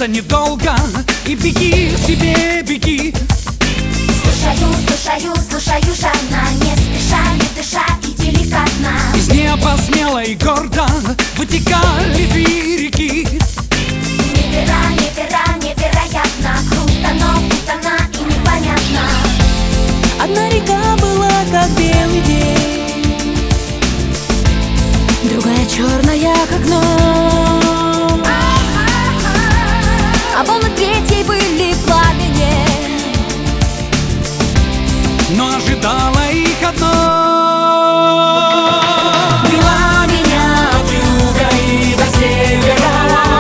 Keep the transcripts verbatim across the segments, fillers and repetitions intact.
это недолго, и беги себе, беги. Слушаю, слушаю, слушаю жадно, не спеша, не дыша и деликатно. Из неба смело и гордо вытекали две реки. Неверо, неверо, невероятно, круто, но путано и непонятно. Одна река была как белый день, другая черная как ночь, а волны третьей были в пламени, но ожидала их одно. вела меня от юга и до севера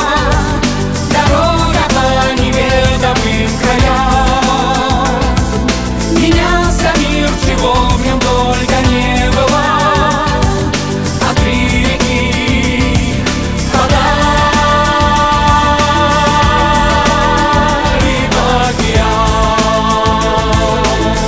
дорога по неведомым краям. Меня мир, чего в нем только не было, а три реки подали в океан.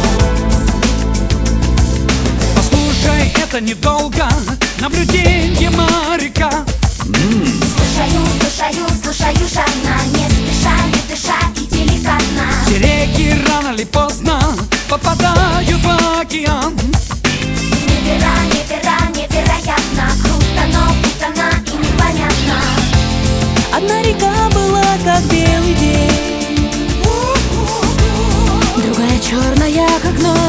Послушай, это недолго, наблюдение моряка. Слушаю, слушаю, слушаю жадно, не спеша, не дыша и деликатно. Все реки рано или поздно попадают в океан. Неверо, неверо, невероятно, круто, но путано и непонятно. Одна река была как белый день, другая черная как ночь,